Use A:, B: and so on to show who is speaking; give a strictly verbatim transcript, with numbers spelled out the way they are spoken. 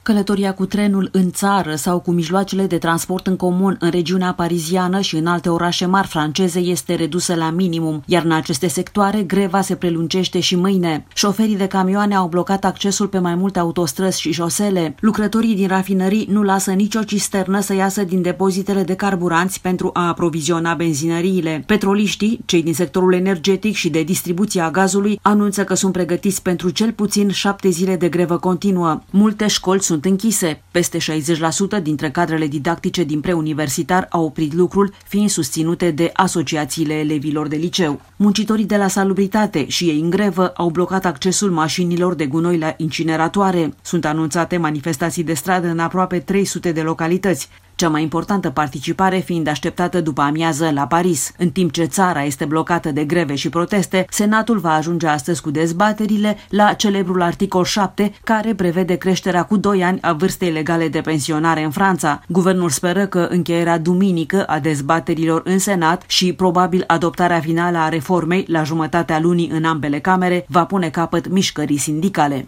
A: Călătoria cu trenul în țară sau cu mijloacele de transport în comun în regiunea pariziană și în alte orașe mari franceze este redusă la minimum, iar în aceste sectoare greva se prelungește și mâine. Șoferii de camioane au blocat accesul pe mai multe autostrăzi și șosele. Lucrătorii din rafinării nu lasă nicio cisternă să iasă din depozitele de carburanți pentru a aproviziona benzinăriile. Petroliștii, cei din sectorul energetic și de distribuție a gazului, anunță că sunt pregătiți pentru cel puțin șapte zile de grevă continuă. Multe școli sunt închise. Peste șaizeci la sută dintre cadrele didactice din preuniversitar au oprit lucrul, fiind susținute de asociațiile elevilor de liceu. Muncitorii de la salubritate și ei în grevă au blocat accesul mașinilor de gunoi la incineratoare. Sunt anunțate manifestații de stradă în aproape trei sute de localități, cea mai importantă participare fiind așteptată după amiază la Paris. În timp ce țara este blocată de greve și proteste, Senatul va ajunge astăzi cu dezbaterile la celebrul articol șapte, care prevede creșterea cu doi ani a vârstei legale de pensionare în Franța. Guvernul speră că încheierea duminică a dezbaterilor în Senat și probabil adoptarea finală a reformei la jumătatea lunii în ambele camere va pune capăt mișcării sindicale.